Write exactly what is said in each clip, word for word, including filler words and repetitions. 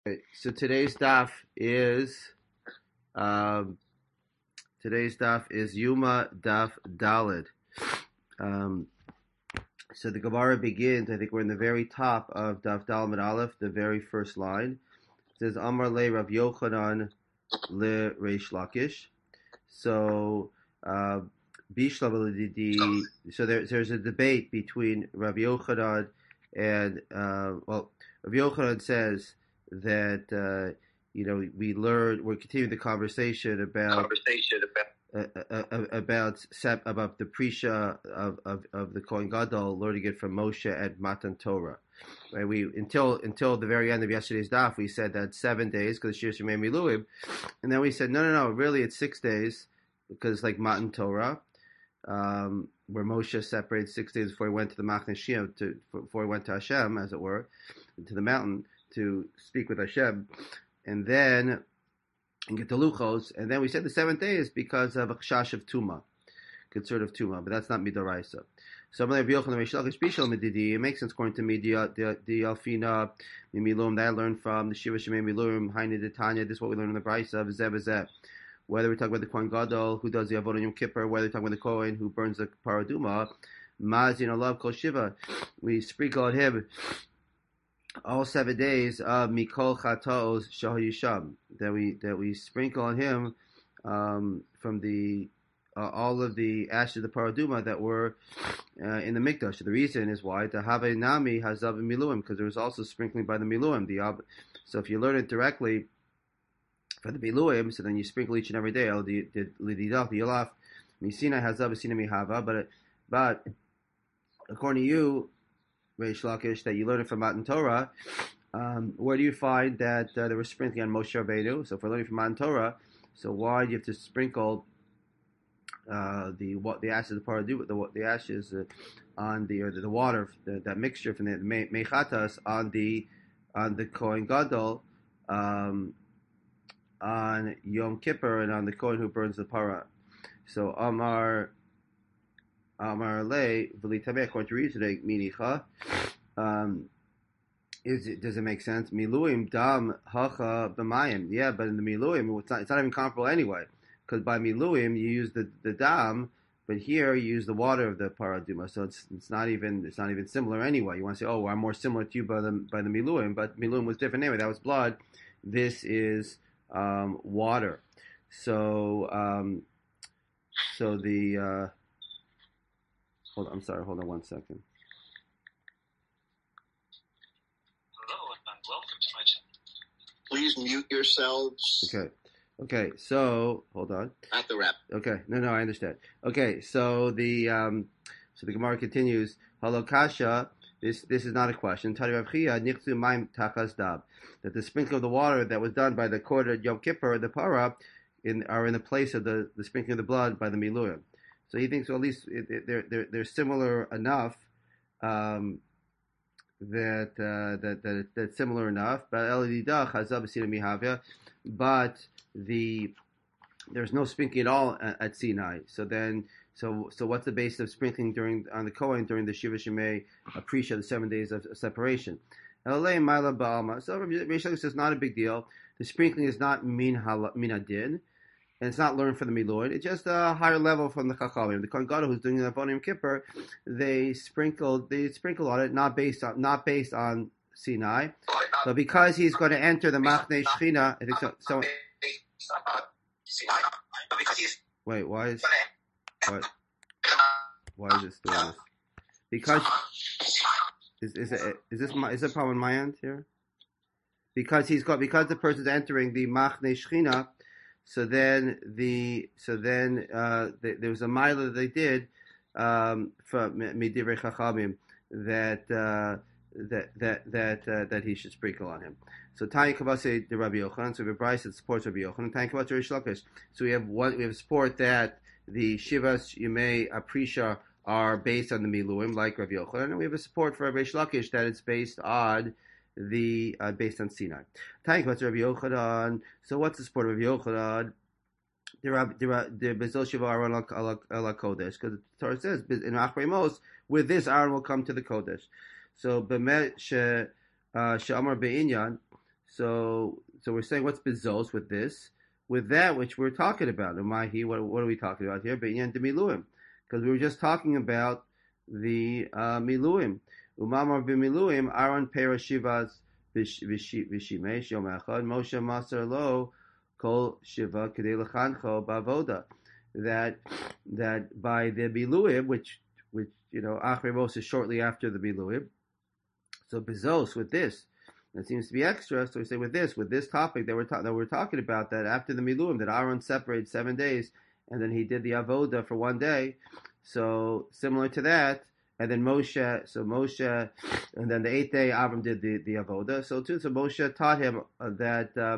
Okay, so today's daf is um, today's daf is Yuma daf Dalid. Um, so the Gemara begins. I think we're in the very top of daf Dalid Aleph, the very first line. It says Amar le Rav Yochanan le Reish Lakish. So uh, Bishla so there, there's a debate between Rav Yochanan and uh, well, Rav Yochanan says that uh, you know we learn we're continuing the conversation about conversation about uh, uh, uh, about sep, about the prisha of, of, of the Kohen Gadol, learning it from Moshe at Matan Torah. Right? We until until the very end of yesterday's daf, we said that seven days because Shir Shemei Miluim, and then we said no, no, no, really it's six days because like Matan Torah. Um, where Moshe separated six days before he went to the Machne Shia, to before he went to Hashem, as it were, to the mountain to speak with Hashem, and then and get the luchos, and then we said the seventh day is because of a chash of tuma, concern of tuma, but that's not midoraisa. So it makes sense according to me. The the alfina mimilum that I learned from the shiva shemei milum haini detanya. This is what we learned in the brayso of zeh v'zeh. Whether we're talking about the Kohen Gadol who does the Avodah Yom Kippur, whether we're talking about the Kohen who burns the paraduma, Mazin Olav Kol Shiva, we sprinkle on him all seven days of Mikol Chatos Shah Yisham, that we that we sprinkle on him um, from the uh, all of the ashes of the paraduma that were uh, in the mikdash. The reason is why the Have Nami Hazav Miluim, because there was also sprinkling by the Miluim. The so if you learn it directly for the Biluim, so then you sprinkle each and every day. Oh, the the Lididach, the Yolaf, Misina Hazav, Misina Mihava. But but according to you, Reish Lakish, that you learn it from Matan Torah, um, where do you find that uh, there was sprinkling on Moshe Rabbeinu? So if we're learning from Matan Torah, so why do you have to sprinkle uh, the what the ashes of the paraduma, the the ashes uh, on the or the, the water, the, that mixture from the mechatas on the on the Kohen Gadol? Um, on Yom Kippur and on the Kohen who burns the para. So Amar Amar Le V'litameh, according to reasoning, Minicha, um, is it, does it make sense? Miluim Dam Hacha B'mayim. Yeah, but in the Miluim, it's not, it's not even comparable anyway, because by Miluim you use the, the Dam, but here you use the water of the paraduma, so it's it's not even it's not even similar anyway. You want to say, oh, well, I'm more similar to you by the by the Miluim, but Miluim was different anyway. That was blood. This is Um, water. So, um, so the, uh, hold on, I'm sorry, hold on one second. Hello and welcome to my channel. Please mute yourselves. Okay. Okay, so, hold on. At the rep. Okay, no, no, I understand. Okay, so the, um, so the Gemara continues, Halokasha, This this is not a question. That the sprinkling of the water that was done by the quarter Yom Kippur, the para, in are in the place of the, the sprinkling of the blood by the Miluim. So he thinks, well, at least it, it, they're they're they're similar enough um, that uh, that that that's similar enough. But but the there's no sprinkling at all at, at Sinai. So then. So, so what's the basis of sprinkling during on the Kohen during the Shiva Shemei Aprisha, the seven days of separation? So Reish Lakish says not a big deal. The sprinkling is not min adin, and it's not learned from the Miluim. It's just a higher level from the Chachamim. The Kohen Gadol who's doing the Avodah Yom Kippur, they sprinkled they sprinkled on it, not based on not based on Sinai, but because he's going to enter the Machne Shechina. I think so. so wait, why is What? Why is it doing this? Because is is it is this my, is it a problem on my end here? Because he's got because the person's entering the Machne Shechina, so then the so then uh, the, there was a mila that they did um, from Midivrei Chachamim that uh, that that that uh, that he should sprinkle on him. So Tanya Kavase the Rabbi Yochanan, so we have a brayso that supports Rabbi Yochanan. Tanya Kavase Reish Lakish. So we have one we have support that the Shivas Yemei Aprisha are based on the Miluim, like Rav Yochanan, and we have a support for Reish Lakish that it's based on the uh, based on Sinai. Tank what's Rav Yochanan? So what's the support of Rav Yochanan? The Bezol Shiva Aaron ala Kodesh, because the Torah says in Achrei Mos, with this Aaron will come to the Kodesh. So Bemet she She'amar Be'inyan. So so we're saying what's bezos with this, with that which we're talking about. Umahi, what what are we talking about here? Beinyan de miluim, because we were just talking about the uh, miluim. Umamar b'miluim Aaron pera shivas v'shimesh yom echad Moshe maser lo kol shiva kedei lechancho bavoda. That that by the miluim, which which you know Achrei Mos is shortly after the miluim. So bezos with this. That seems to be extra. So we say with this, with this topic that we're ta- that we're talking about, that after the miluim, that Aaron separated seven days, and then he did the avoda for one day. So similar to that, and then Moshe. So Moshe, and then the eighth day, Avram did the, the avoda. So too, so Moshe taught him that uh,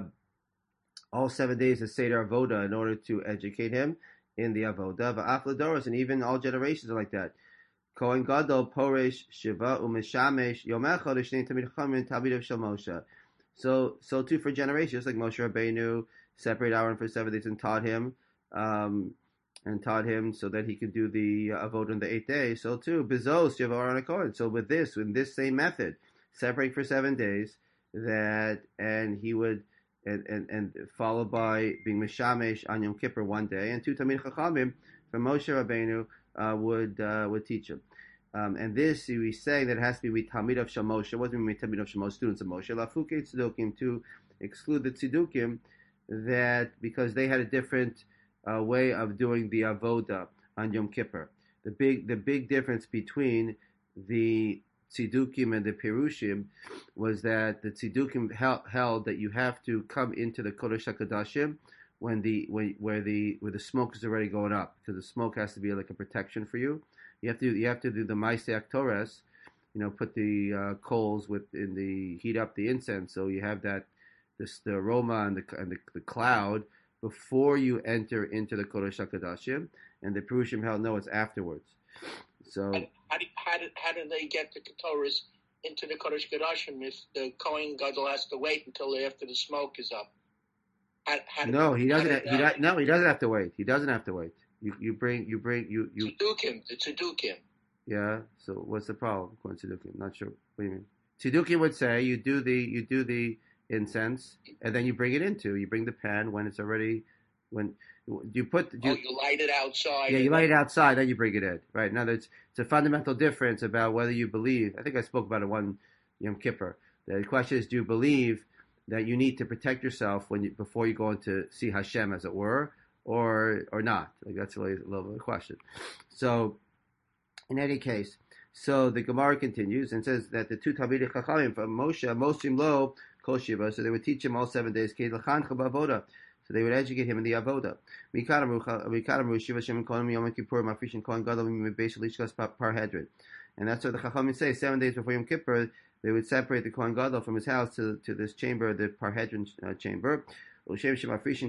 all seven days is seder avoda in order to educate him in the avoda. But afladoros, and even all generations are like that. Kohen Gadol Poresh Shiva Umeshamesh Yom Echad Shnei Tamid Chachamim Talmidav Shel Moshe. So, so too for generations, like Moshe Rabbeinu separated Aaron for seven days and taught him, um, and taught him so that he could do the uh, avodah on the eighth day. So too, Bezos Shiva Aaron Kohen. So with this, with this same method, separate for seven days, that and he would. And, and, and followed by being Meshamesh on Yom Kippur one day, and two Tamid Chachamim from Moshe Rabbeinu uh, would uh, would teach him. Um, and this, we say that it has to be with Talmid of Shemoshe. What does it mean with Talmid of Shemoshe, students of Moshe? Lafuke Tzedukim, to exclude the Tzedukim, that because they had a different uh, way of doing the Avoda on Yom Kippur. The big the big difference between the Tzedukim and the Perushim was that the Tzedukim held, held that you have to come into the Kodesh HaKodashim when the when, where the where the smoke is already going up, because the smoke has to be like a protection for you. You have to you have to do the Ma'aseh Torres, you know, put the uh, coals with in the heat up the incense, so you have that this the aroma and the and the, the cloud before you enter into the Kodesh HaKodashim, and the Perushim held no, it's afterwards. So how do, how do how do they get the Ketoras into the Kodesh Kodashim if the Kohen Gadol has to wait until after the smoke is up? How, how no, do, he doesn't. do, He uh, no, he doesn't have to wait. He doesn't have to wait. You you bring you bring you you. Tzedukim, the Tzedukim. Yeah. So what's the problem? According to Tzedukim, not sure. What do you mean? Tzedukim would say you do the you do the incense and then you bring it into you bring the pan when it's already when. You put you, oh, you light it outside. Yeah, you light it outside, then you bring it in. Right now, it's it's a fundamental difference about whether you believe. I think I spoke about it one Yom Kippur. The question is, do you believe that you need to protect yourself when you before you go in to see Hashem, as it were, or or not? Like that's really a little bit of a question. So, in any case, so the Gemara continues and says that the two Talmidei Chachamim from Moshe, Mosim Lo Kol Shiva, so they would teach him all seven days. Kei L'chancha B'Avoda. So they would educate him in the avoda. And that's what the Chachamim say. Seven days before Yom Kippur, they would separate the Kohen Gadol from his house to, to this chamber, the Parhedron uh, chamber. And just like we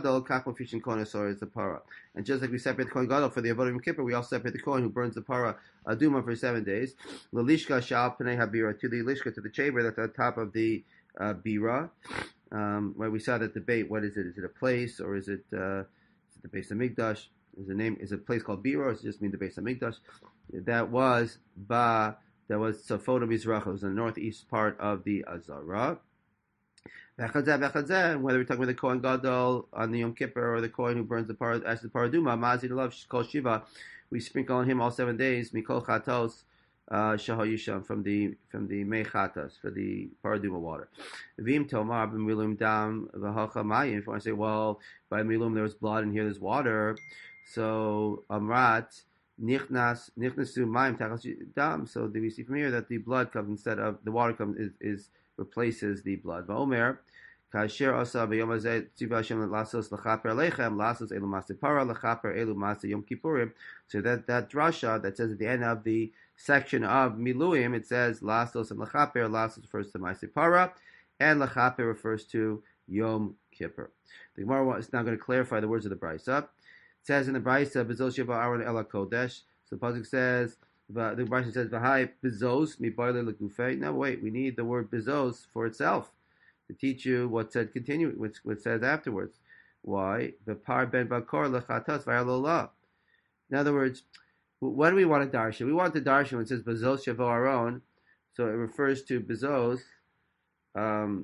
separate the Kohen Gadol for the avoda of Yom Kippur, we also separate the Kohen who burns the para aduma for seven days. L'lishka shal pnei habira, to the lishka, to the chamber that's at the top of the uh, bira. Um, where we saw that debate, what is it? Is it a place or is it, uh, is it the Beis Hamikdash? Is the name is it a place called Bira, or does it just mean the Beis Hamikdash? That was Ba. That was Safot Mizrach. It was in the northeast part of the Azara. Whether we're talking about the Kohen Gadol on the Yom Kippur or the Kohen who burns the par, as the paraduma, Mazi Love Kol Shiva, we sprinkle on him all seven days. Mikol Chatos. Uh, Shahayisham from the from the Mechatas for the Paraduma water. Vim Tomar b'milum dam v'hacha mayim. If you want to say, well, by milum there was blood and here there's water, so Amrat nichnas nichnasu mayim tachas dam. So do we see from here that the blood comes instead of the water comes is, is replaces the blood. Va'omer kasher asa b'yom hazeh tziva Hashem lasos lachaper aleichem lasos elu maseh para lachaper elu maseh Yom Kippurim. So that that drasha that says at the end of the section of Miluim, it says Lasos and Lachaper. Lasos refers to Ma'aseh Para, and Lachaper refers to Yom Kippur. The Gemara is now going to clarify the words of the Brisa. It says in the Brisa, Bezos Sheva Aaron Ela Kodesh. So the pasuk says, the Brisa says, V'hai Bezos mi Barle Legufei. Now wait, we need the word Bezos for itself to teach you what said continue, what, what says afterwards. Why? V'par ben Bakor Lechatas V'ayalolah. In other words, what do we want to darshan? We want to darshan when it says Bezos Shavo Aaron, so it refers to Bezos, um,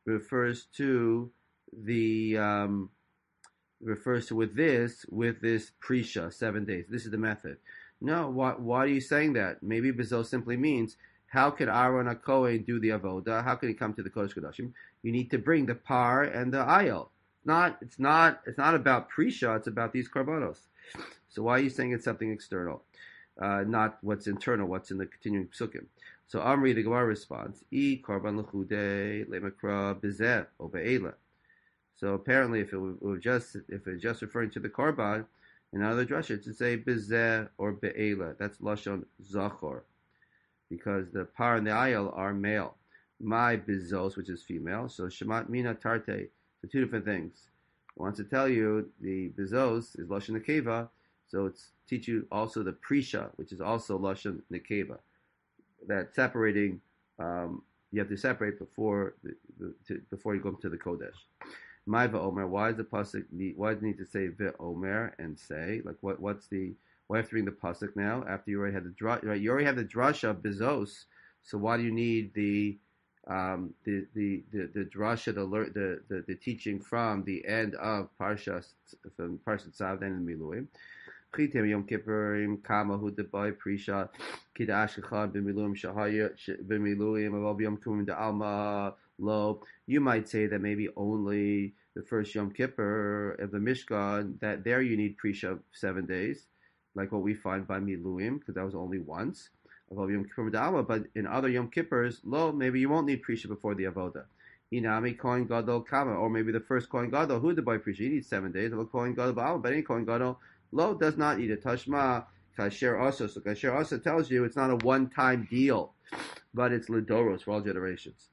refers to the um, refers to with this with this prisha seven days. This is the method. No, why, why are you saying that? Maybe Bezos simply means how can Aaron HaKohen do the avoda? How can he come to the Kodesh Kodashim? You need to bring the par and the ayil. Not it's not it's not about prisha. It's about these karbanos. So why are you saying it's something external, uh, not what's internal, what's in the continuing psukim? So Amri the Gemara responds, "I karban lechude lemakra bezeh o be'ela." So apparently, if it was just if it's just referring to the karban, in other drasha, it should say bezeh or be'ela. That's lashon zachor, because the par and the ayil are male. My bezos, which is female. So shemat mina tarte. So two different things. I want to tell you the bezos is lashon nekeva, so it's teach you also the prisha, which is also lashon nekeva. That separating, um, you have to separate before the, the, to, before you go to the kodesh. My va'omer. Why does the pasuk need? Why does it need to say va'omer and say like what? What's the? Why have to bring the pasuk now after you already had the dra, right? You already have the drasha of bezos. So why do you need the um, the, the the the drasha, the, the the the teaching from the end of Parshas from Parshas Tzav and Miluim? Chitim Yom Kippurim Kama Hu Debai Prisha Kidash Echad B'Miluim Shahaya B'Miluim Avav Yom Kippur De'alma Lo. You might say that maybe only the first Yom Kippur of the Mishkan, that there you need Prisha seven days, like what we find by Miluim, because that was only once. Avav Yom Kippur De'alma, but in other Yom Kippurs, Lo, maybe you won't need Prisha before the Avoda. Inami Kohen Gadol Kama, or maybe the first Kohen Gadol Hu Debai Prisha, he needs seven days. Avav Kohen Gadol Ba'alma, but any Kohen Gadol Lo does not eat it. Tashma kasher also. So kasher also tells you it's not a one-time deal, but it's lidoros for all generations.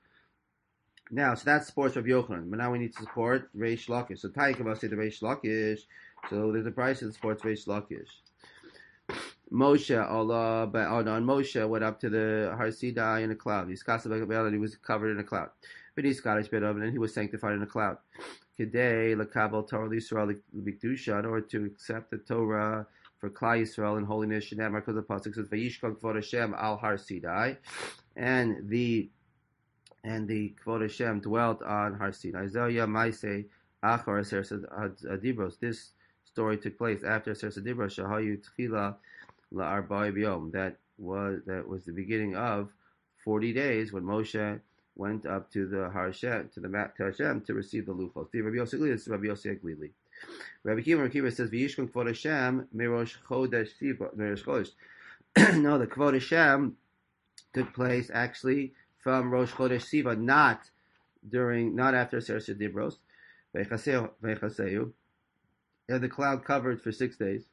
Now, so that supports Rav Yochanan. But now we need to support Reish Lakish. So Taikava say the Reish Lakish. So there's a price that supports Reish Lakish. Moshe, Allah, but oh no, Moshe went up to the Har Sinai in a cloud. He's he was covered in a cloud. But he's Scottish bit of it, and he was sanctified in a cloud. Today, lekabel Torah Yisrael b'kedusha, in order to accept the Torah for Klal Yisrael in holiness. Shnei because the pasuk says vayishkon kvod Hashem al Har Sinai, and the and the kvod Hashem dwelt on Har Sinai. Zoya Maaseh achar Aser Adibros. This story took place after Aser Adibros. Shahayu tchila la'arba'im yom. That was that was the beginning of forty days when Moshe went up to the Har Hashem, to the Mat to Hashem to receive the luchos. The Rabbi Yossi Glili, this is Rabbi Yossi Glili. Rabbi Kiva, Rabbi Kiva says, "V'yishkon kvod Hashem mirosh chodesh siva mirosh chodesh." No, the kvod Hashem took place actually from Rosh Chodesh Siva, not during, not after Seres Dibros. V'echaseu, and the cloud covered for six days.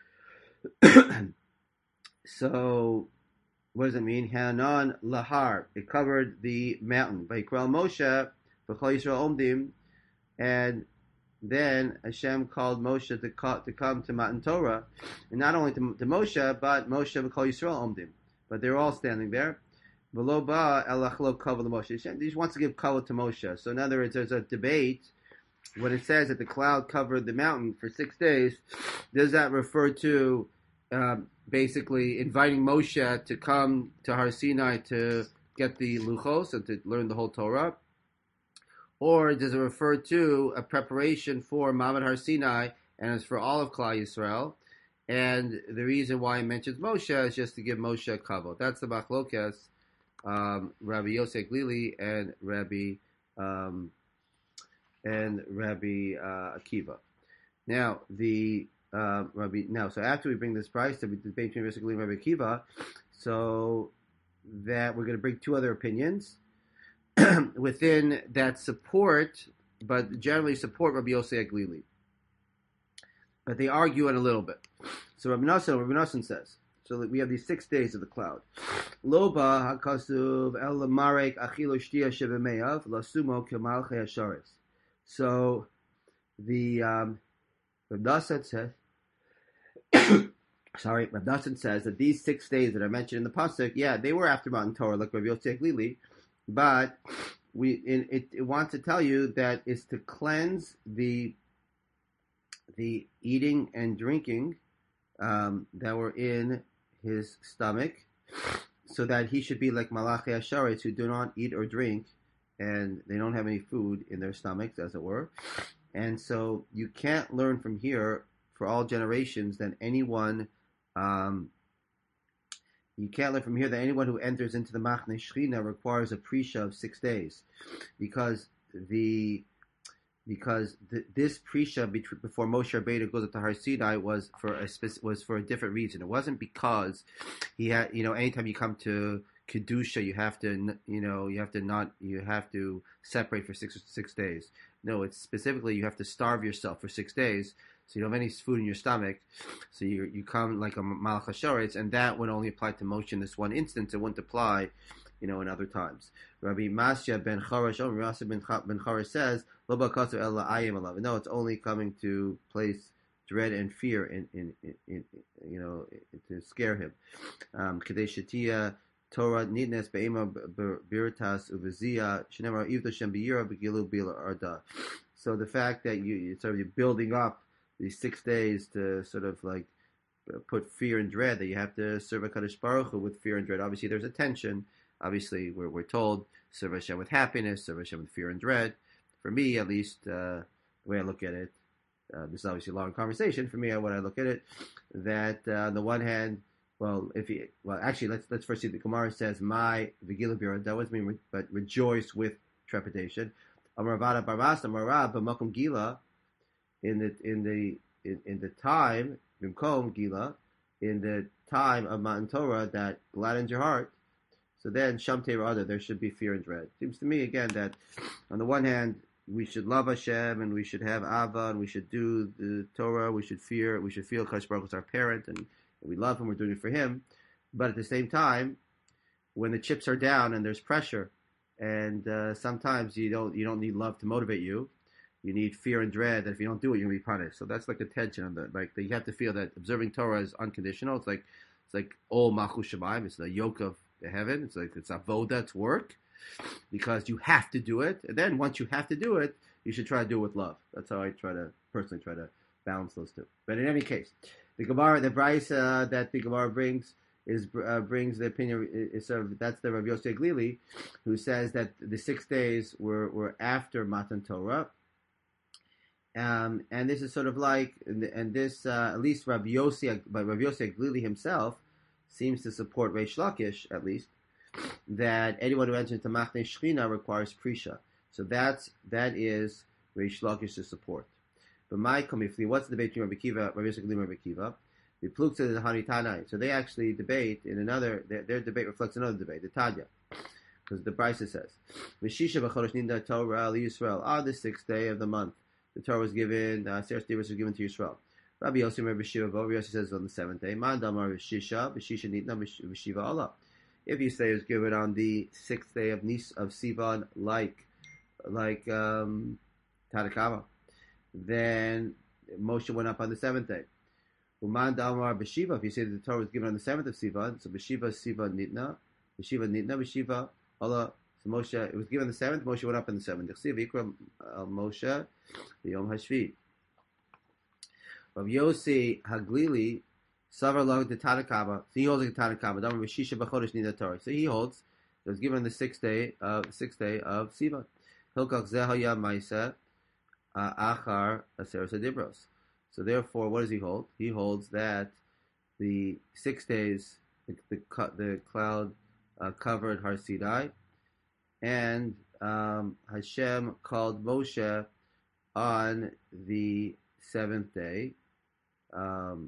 So, what does it mean? Hanan lahar. It covered the mountain. Vayikral Moshe v'chol Yisrael omdim, and then Hashem called Moshe to, call, to come to Matan Torah, and not only to, to Moshe, but Moshe v'chol Yisrael omdim. But they're all standing there. V'lo ba elachlo kavod Moshe. Hashem just wants to give kavod to Moshe. So in other words, there's a debate. When it says that the cloud covered the mountain for six days, does that refer to um, basically inviting Moshe to come to Har Sinai to get the luchos and to learn the whole Torah? Or does it refer to a preparation for Ma'amad Har Sinai and it's for all of Klal Yisrael? And the reason why it mentions Moshe is just to give Moshe a kavod. That's the machlokas, um, Rabbi Yosef Glili and Rabbi um, and Rabbi uh, Akiva. Now the uh, Rabbi now so after we bring this price to debate between Rabbi Glili and Rabbi Akiva, so that we're going to bring two other opinions within that support, but generally support Rabbi Yosef Glili. But they argue it a little bit. So Rabbi Nassan, Rabbi Nassan says, so we have these six days of the cloud. Loba hakasuv el marek achilo shtia shevemeyav lasumo kemalche hasharis. So the um, Rabbi Nassan says, sorry, Rabbi Nassan says that these six days that are mentioned in the pasuk, yeah, they were after Matan Torah, like Rabbi Yosef Glili, but we in, it, it wants to tell you that it's to cleanse the the eating and drinking um, that were in his stomach, so that he should be like Malachi Asharetz, who do not eat or drink and they don't have any food in their stomachs, as it were. And so you can't learn from here for all generations that anyone, um, you can't learn from here that anyone who enters into the Machne Shechina requires a prisha of six days, because the because th- this prisha before Moshe Rabbeinu goes up to Har Sinai was for a spec- was for a different reason. It wasn't because he had, you know, anytime you come to kedusha, you have to, you know, you have to not, you have to separate for six six days. No, it's specifically you have to starve yourself for six days, so you don't have any food in your stomach. So you you come like a malach hasharetz, and that would only apply to Moshe in this one instance. It wouldn't apply, you know, in other times. Rabbi Masya ben Charash, oh, Rabbi Masya ben Charash says, Lo ba'kasu ella ayim alav. No, it's only coming to place dread and fear in, in, in, in you know, to scare him. Um, Kadei Shatia Torah nidnes be'ema biritas uvizia shenemar ivdo shem b'yira begilu bila arda. So the fact that you you sort of you're building up these six days to sort of like put fear and dread, that you have to serve a Kadosh Baruch Hu with fear and dread. Obviously, there's a tension. Obviously, we're we're told serve Hashem with happiness, serve Hashem with fear and dread. For me, at least, uh, the way I look at it, uh, this is obviously a long conversation. For me, what I look at it, that uh, on the one hand, well, if you, well, actually, let's let's first see. The Gemara says, "My v'gilu bira." That was mean, but rejoice with trepidation. Amar Ravada Barvasa Marab b'makom gila, in the in the in, in the time b'makom gila, in the time of Matan Torah that gladdens your heart. So then, Shamtei Rada, there should be fear and dread. Seems to me again that, on the one hand, we should love Hashem and we should have Ava and we should do the Torah. We should fear. We should feel Kadosh Baruch Hu is our parent and we love him. We're doing it for him. But at the same time, when the chips are down and there's pressure, and uh, sometimes you don't you don't need love to motivate you. You need fear and dread that if you don't do it, you're gonna be punished. So that's like the tension on the like you have to feel that observing Torah is unconditional. It's like it's like all Malchus Shamayim. It's the yoke of the heaven. It's like it's avoda, it's work, because you have to do it. And then once you have to do it, you should try to do it with love. That's how I try to personally try to balance those two. But in any case, the Gemara, the Bryce uh, that the Gemara brings is uh, brings the opinion is sort of that's the Rabbi Yossi Glili, who says that the six days were, were after Matan Torah, um, and this is sort of like and, and this uh, at least Rabbi Yossi, but Rabbi Yossi Glili himself seems to support Reish Lakish at least, that anyone who enters into Machne Shechina requires prisha. So that's that is Reish Lakish's support. But my comifli, what's the debate between Rabbi Kiva, Rabbi Yossi Glili and Rabbi Kiva? The Pluk to the Hanitanai. So they actually debate in another. Their, their debate reflects another debate, the Tanya, because the Brisa says, "V'shisha b'chodesh ninda Torah Yisrael." On the sixth day of the month, the Torah was given. Uh, Seres Divos was given to Yisrael. Rabbi Yossi and Rabbi Shiva, Rabbi Yossi says on the seventh day. Man damar v'shisha v'shisha nitna v'shiva Allah. If you say it was given on the sixth day of Nis of Sivan, like like um, Tanakama, then Moshe went up on the seventh day. Uman Damar B'Shiva, if you say that the Torah was given on the seventh of Sivan, so B'Shiva Siva Nitna, B'Shiva Nitna, B'Shiva Allah. So Moshe, it was given on the seventh, Moshe went up on the seventh. Yechsiv Ikra Moshe Yom Hashvi. Rabbi Yossi Haglili Savar Lag the Tanakama. So he holds like the Tanakama. Damar B'Shisha B'Chodesh Nida Torah. So he holds it was given on the sixth day of sixth day of Sivan. Hilkach Zehaya Maisa Achar Aseres Adibros. So therefore, what does he hold? He holds that the six days the the, the cloud uh, covered Har Sinai, and um, Hashem called Moshe on the seventh day. Um,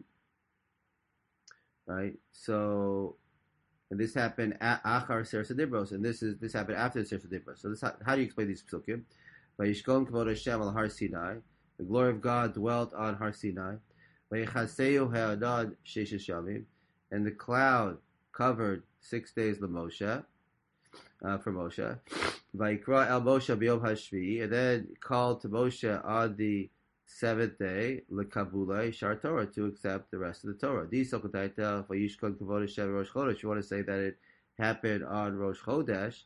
right. So, and this happened at Achar Seres Adibros, and this is this happened after the Seres Adibros. So, this, how, how do you explain these psukim? Vayishkon Kavod Hashem al Har Sinai. The glory of God dwelt on Har Sinai, and the cloud covered six days the Moshe, uh, for Moshe. Vayikra el Moshe b'yom hashvi, and then called to Moshe on the seventh day lekabulei shar Torah, to accept the rest of the Torah. If you want to say that it happened on Rosh Chodesh,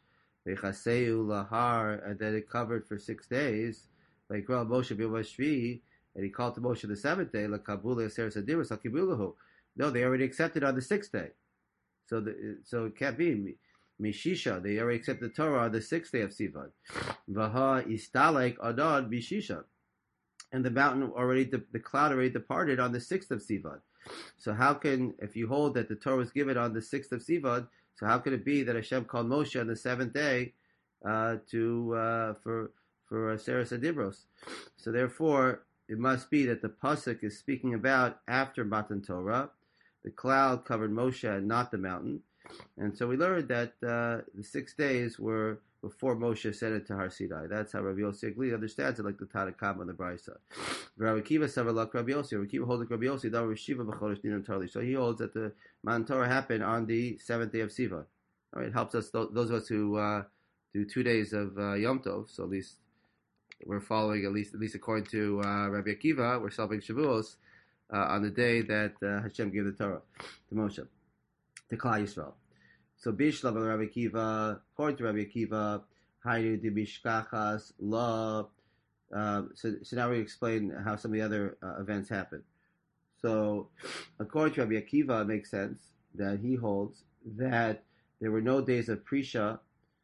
and then it covered for six days. Like Moshe B'Yom and he called to Moshe the seventh day, like Kabula Seres Adiras Hakibulahu. No, they already accepted on the sixth day, so the, so it can't be. Mishisha, they already accepted the Torah on the sixth day of Sivan. Vaha istalek adad Mishisha. And the mountain already, the, the cloud already departed on the sixth of Sivan. So how can, if you hold that the Torah was given on the sixth of Sivan, so how could it be that Hashem called Moshe on the seventh day uh, to uh, for for uh, Seres Adibros? So therefore, it must be that the pasuk is speaking about after Matan Torah. The cloud covered Moshe and not the mountain. And so we learned that uh, the six days were before Moshe ascended to Har Sinai. That's how Rabbi Yossi Agli understands it, like the Tanna Kama and the Brisa. Rabbi Kiva Savarlak Rabbi Yossi. Rabbi Kiva holds like Rabbi Yossi. That was Shiva B'chodesh Ninan Tarli. So he holds that the Matan Torah happened on the seventh day of Sivan. All right, it helps us, those of us who uh, do two days of uh, Yom Tov, so at least we're following, at least at least according to uh, Rabbi Akiva, we're celebrating Shavuos uh, on the day that uh, Hashem gave the Torah to Moshe, to Klal Yisrael. So Bishlam and Rabbi Akiva, according to Rabbi Akiva, Hainu de Bishkachas La. Uh, so, so now we explain how some of the other uh, events happen. So, according to Rabbi Akiva, it makes sense that he holds that there were no days of Prisha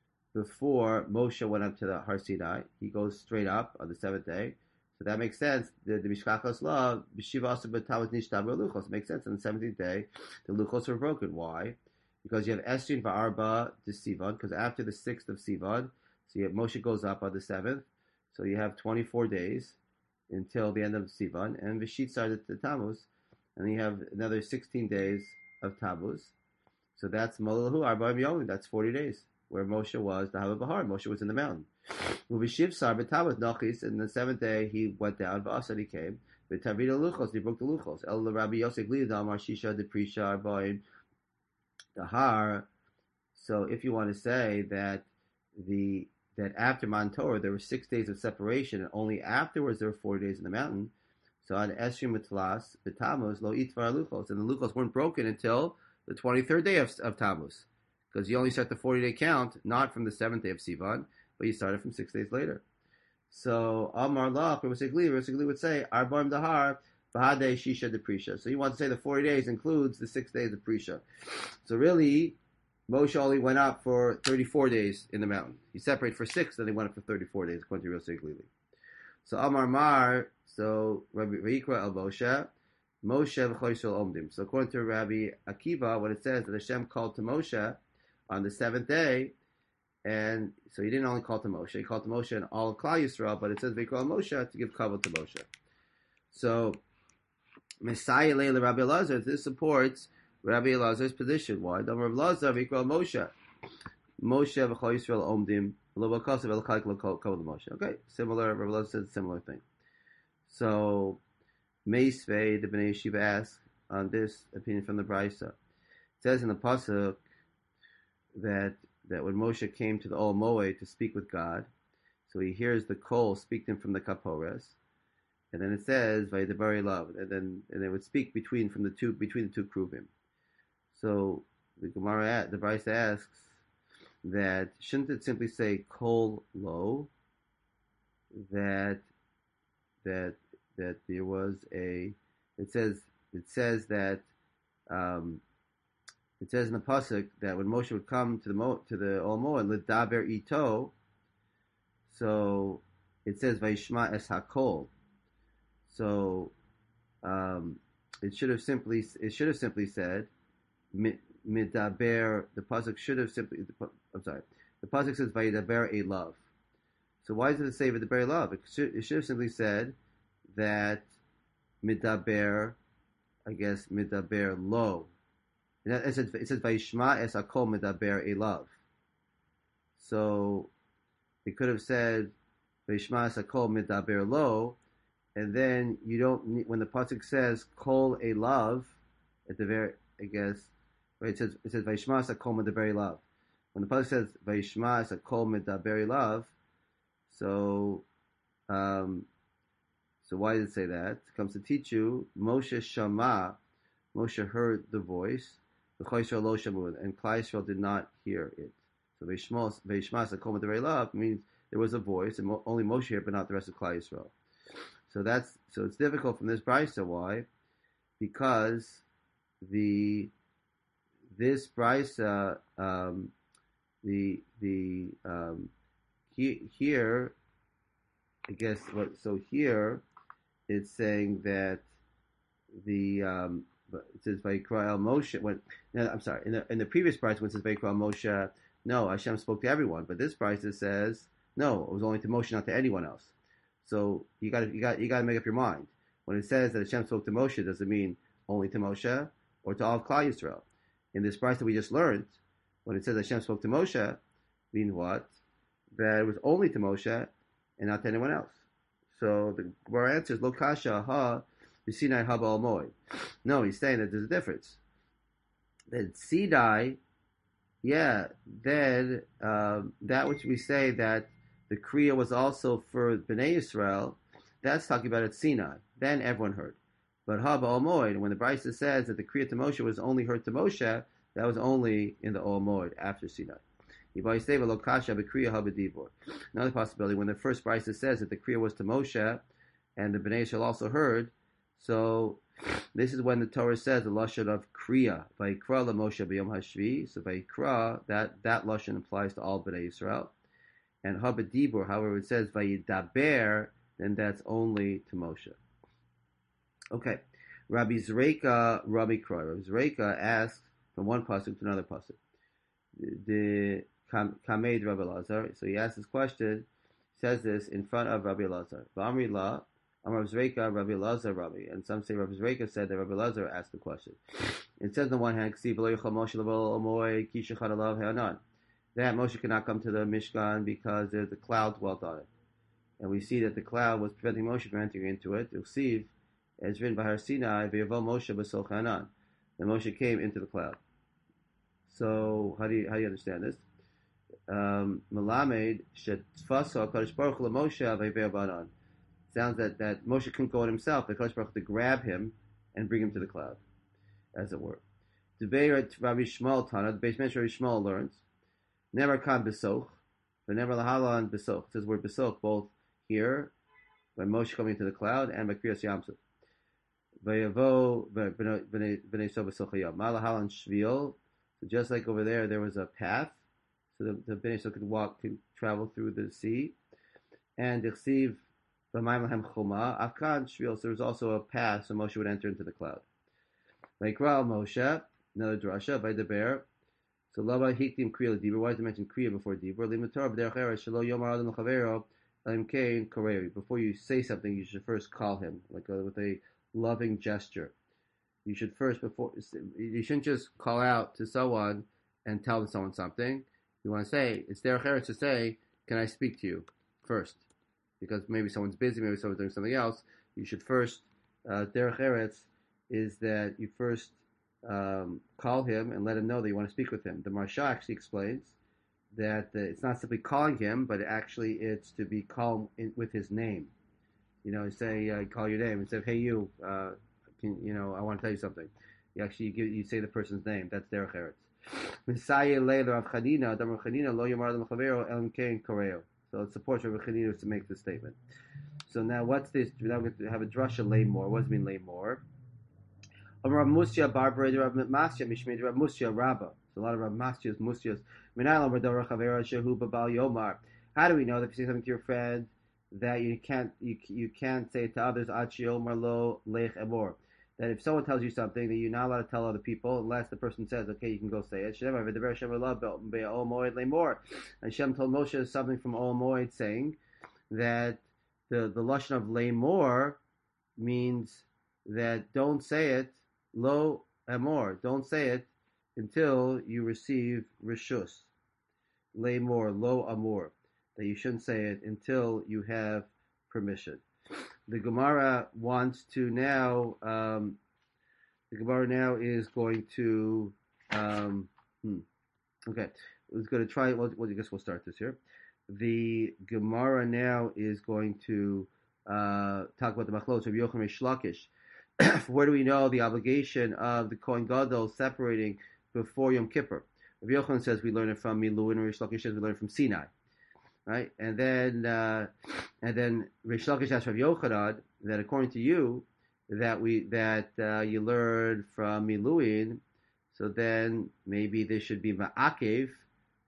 before Moshe went up to the Har Sinai. He goes straight up on the seventh day. So that makes sense. The the Mishkachos law, B'shiva Asar B'Tavet Nishtabur Luchos. It makes sense. On the seventeenth day, the Luchos were broken. Why? Because you have Esrin Va'arba to Sivan, because after the sixth of Sivan, so you have Moshe goes up on the seventh, so you have twenty-four days until the end of Sivan, and Vishit started to Tammuz, and then you have another sixteen days of Tammuz. So that's Molahu Arba'im Yom, that's forty days, where Moshe was, the Hava Bahar, Moshe was in the mountain. Uvishiv Sar B'Tammuz Nachis, and the seventh day he went down, V'asad he came, V'Tavida Luchos, he broke the Luchos, El Rabbi Yosef Glida, Mar Shisha, the Prisha, Arba'im, the Har. So if you want to say that the that after Matan Torah there were six days of separation, and only afterwards there were four days in the mountain. So on Esrim Mitlas, the Tammuz lo itvar luchos, and the luchos weren't broken until the twenty-third day of, of Tammuz, because you only start the forty-day count not from the seventh day of Sivan, but you started from six days later. So Amar Lach, Rasigli, Rasigli would say Arba'im Dahar. Bahadei Shisha de Prisha. So you want to say the forty days includes the six days of Prisha. So really, Moshe only went up for thirty-four days in the mountain. He separated for six, then he went up for thirty-four days, according to Yosef Glili. So Amar Mar, so Rabbi Vayikra El Moshe, Moshe v'choyshel omdim. So according to Rabbi Akiva, when it says that Hashem called to Moshe on the seventh day, and so he didn't only call to Moshe, he called to Moshe and all of Klal Yisrael, but it says Vayikra El Moshe to give kavod to Moshe. So Messiah Leila Rabbi Elazar, this supports Rabbi Elazar's position. Why? Rabbi Elazar v'ikra Moshe. Moshe v'chol Yisrael omdim v'lo b'kasav v'l'chalik l'kol Moshe. Okay, similar, Rabbi Elazar said a similar thing. So, Meisvei, the Bnei Yeshiva asks on this opinion from the Brisa. It says in the Pasuk that, that when Moshe came to the Ol Moed to speak with God, so he hears the kol speak to him from the Kapores. And then it says Vayidabar love, and then and they would speak between from the two between the two kruvim. So the Gemara, the Brisa asks that shouldn't it simply say kol lo? That that that there was a it says it says that um, it says in the pasuk that when Moshe would come to the Mo, to the Ol Moed ledaber ito, so it says Vayishma es hakol. So um, it should have simply it should have simply said midaber. The pasuk should have simply. I'm sorry. The pasuk says vayidaber a love. So why does it say vayidaber a love? It should, it should have simply said that midaber. I guess midaber lo. It says it says vayishma es hakol midaber a love. So it could have said vayishma es hakol midaber lo. And then you don't need, when the pasuk says kol a love at the very, I guess, right? It says it says vayishma sa kol medaberi love. When the pasuk says vayishma sa kol medaberi love, so um, so why did it say that? It comes to teach you Moshe shama, Moshe heard the voice, and Klal Yisrael did not hear it. So vayishma sa kol medaberi love means there was a voice, and only Moshe heard, but not the rest of Klal Yisrael. So that's so it's difficult from this brisa. Why? Because the this brisa um, the the um, he, here, I guess what so here it's saying that the um, it says Vayikra El Moshe. When no, I'm sorry, in the in the previous price when it says Vayikra El Moshe, no, Hashem spoke to everyone. But this price it says no, it was only to Moshe, not to anyone else. So you got you got you got to make up your mind. When it says that Hashem spoke to Moshe, does it mean only to Moshe or to all of Klal Yisrael? In this price that we just learned, when it says Hashem spoke to Moshe, mean what? That it was only to Moshe and not to anyone else. So the Gemara answers, Lo kasha ha v'sinai ha ba'al moed. No, he's saying that there's a difference. That Sinai, yeah, then um, that which we say that the Kriya was also for Bnei Yisrael, that's talking about at Sinai. Then everyone heard. But ha ba'al moed, when the Brisa says that the Kriya to Moshe was only heard to Moshe, that was only in the Ol Moed after Sinai. Another possibility, when the first Brisa says that the Kriya was to Moshe, and the Bnei Yisrael also heard, so this is when the Torah says the lashon of Kriya, Vayikra LaMoshe b'Yom HaShvi. So Vayikra, that that lashon applies to all Bnei Yisrael, and Habadibur, however, it says Vayidaber, then that's only to Moshe. Okay, Rabbi Zreika, Rabbi Kroy. Rabbi Zreika asked from one pasuk to another pasuk. The Kamed Rabbi Lazar. So he asked this question. Says this in front of Rabbi Lazar. V'amri la, Amar Zreika, Rabbi Lazar, Rabbi. And some say Rabbi Zreika said that Rabbi Lazar asked the question. It says on the one hand, that Moshe cannot come to the Mishkan because there's a cloud dwelt on it. And we see that the cloud was preventing Moshe from entering into it. Uksiv, as written by Har Sinai, V'yavo Moshe b'Sol Chanan. And Moshe came into the cloud. So how do you how do you understand this? Malamed shetfaso Kadosh Baruch Hu Moshe v'Yavei Banan. Sounds that, that Moshe couldn't go on himself. The Kadosh Baruch Hu to grab him and bring him to the cloud, as it were. Devei Rabbi Shmuel Tana, the Beis Medrash Rabbi Shmuel learns. Never kan besoch, but never lahalan besoch. It says the word besoch both here when Moshe coming into the cloud and by Kriyas Yamsuf. V'yavo v'nei so besoch hayam. Malahalan shvil. So just like over there, there was a path, so the, the Bnei Yisrael could walk, could travel through the sea. And Ichsiv v'mayim lahem choma afkan shvil. So there was also a path, so Moshe would enter into the cloud. Vayikra Moshe, another drasha by the bear. So lava hiktim kriya l'dibur. Why did it mention kriya before dibur? Limatar b'derech eretz shelo yomar adam l'chavero elim kein korei. Before you say something, you should first call him, like a, with a loving gesture. You should first, before you shouldn't just call out to someone and tell someone something. You want to say, it's derech eretz to say, can I speak to you first? Because maybe someone's busy, maybe someone's doing something else. You should first, uh, derech eretz is that you first um, call him and let him know that you want to speak with him. The Marsha actually explains that uh, it's not simply calling him, but actually it's to be called in, with his name. You know, say, uh, call your name and say, hey you, uh, Can, you know, I want to tell you something. You actually give, you say the person's name. That's derech eretz. Messiah leil Rav Chanina, Rav Chanina lo yomar adam chavero elim kein koreo. So it supports Rav Chanina to make this statement. So now what's this? Now we have a drasha lay more. What does it mean lay more? Rav Musya Barbara Rav Masya Mishmei Rav Musya Rabba. So a lot of Rav Masyas Musyas. Minaylam Rador Chavero Shehu Babal Yomar. How do we know that if you say something to your friend that you can't you you can't say it to others Achi Yomar Lo Lech Emor? That if someone tells you something that you're not allowed to tell other people unless the person says, okay, you can go say it. And Shem told Moshe something from Ol Moed saying that the, the lashon of Lamor means that don't say it, lo amor, don't say it until you receive rishus. Lamor, lo amor, that you shouldn't say it until you have permission. The Gemara wants to now, um, the Gemara now is going to, um, hmm, okay, it's going to try, well, well, I guess we'll start this here. The Gemara now is going to uh, talk about the Machlot of Yochanan Reish Lakish. Where do we know the obligation of the Kohen Gadol separating before Yom Kippur? Rabbi Yochanan says we learn it from Milu, and Reish Lakish says we learn it from Sinai. Right, and then uh, and then Reish Lakish asked Rabbi Yochanan that according to you that we that uh, you learned from Miluin, so then maybe there should be Ma'akev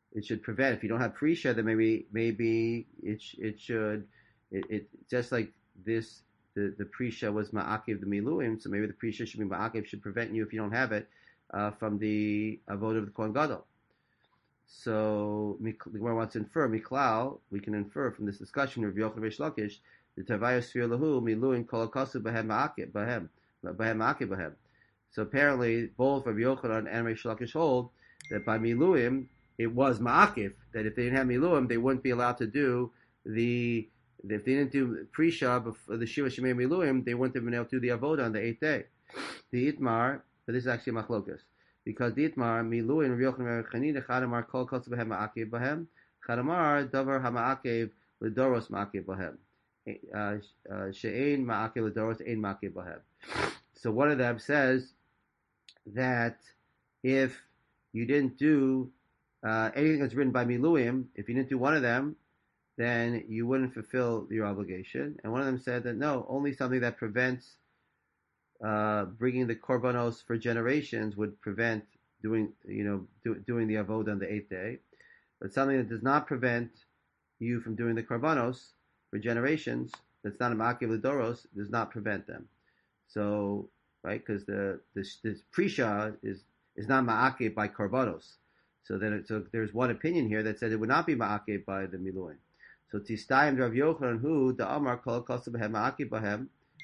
it should prevent. If you don't have Prisha, then maybe maybe it it should it, it just like this the the Prisha was Ma'akiv the Miluim, so maybe the Prisha should be Ma'akiv, should prevent you if you don't have it uh, from the avodah of the Kohen Gadol. So the Gemara wants to infer Miklal. We can infer from this discussion of Yochanan Reish Lakish the Tavayos Sfir Lahu Miluim Kol Akasu Bahem Ma'akiv Bahem Bahem Ma'akiv Bahem. So apparently both Rabbi Yochanan and Reish Lakish hold that by Miluim it was Ma'akiv, that if they didn't have Miluim they wouldn't be allowed to do the if they didn't do Prisha before the Shiva Shemei Miluim, they wouldn't have been able to do the Avodah on the eighth day. The Itmar, but this is actually Machlokas. Because the Itmar, Miluim, Rabbi Yochanan Chanina, Chadamar, Kol Kotz Behem Ma'akiv Bahem, Chadamar, Davar HaMa'akiv, L'Doros Ma'akiv Bahem. She'ein Ma'akiv L'Doros, Ein Ma'akiv Bahem. So one of them says that if you didn't do uh, anything that's written by Miluim, if you didn't do one of them, then you wouldn't fulfill your obligation. And one of them said that no, only something that prevents uh, bringing the korbanos for generations would prevent doing, you know, do, doing the avodah on the eighth day. But something that does not prevent you from doing the korbanos for generations, that's not a ma'akiv l'doros, does not prevent them. So, right, because the this, this prisha is is not ma'akiv by korbanos. So then, it, so there's one opinion here that said it would not be ma'akiv by the miluim. So tistayim Rav Yochanan hu the Amar kol kosav behem ma'akiv bahem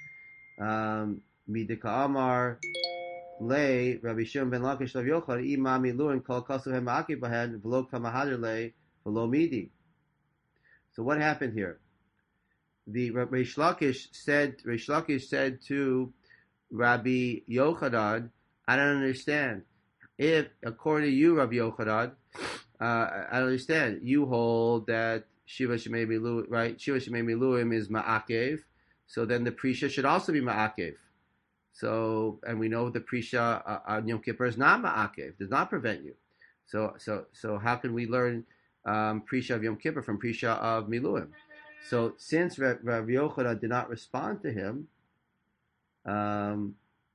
midika Amar lei Rabbi Shimon ben Lakish Rav Yochanan ima miluim kol kosav behem ma'akiv bahem v'lo kamahader lei v'lo midi. So what happened here? The Reish Lakish said Reish Lakish said to Rabbi Yochanan, I don't understand. If according to you, Rabbi Yochanan, uh, I don't understand. You hold that Shiva Shemei Miluim, right? Shiva Shemei Miluim is Ma'akev, so then the Prisha should also be Ma'akev. So, and we know the Prisha uh, on Yom Kippur is not Ma'akev, does not prevent you. So, so, so how can we learn um, Prisha of Yom Kippur from Prisha of Miluim? So, since Rabbi Yochanan did not respond to him, um,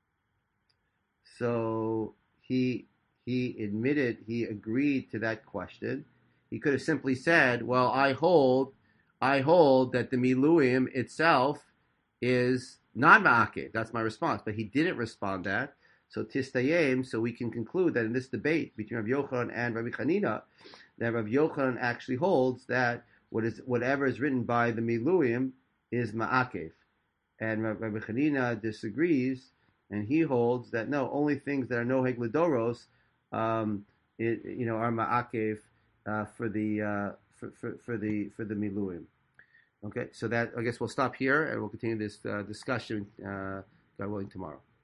so he he admitted, he agreed to that question. He could have simply said, well, I hold, I hold that the Miluim itself is not Ma'akev. That's my response. But he didn't respond that. So Tistayim, so we can conclude that in this debate between Rabbi Yochanan and Rabbi Chanina, that Rabbi Yochanan actually holds that what is whatever is written by the Miluim is Ma'akev. And Rabbi Chanina disagrees, and he holds that no, only things that are Noheg L'Doros, um, it, you know, are Ma'akev, Uh, for the uh, for, for, for the for the miluim. Okay, so that I guess we'll stop here and we'll continue this uh, discussion, uh, God willing, tomorrow.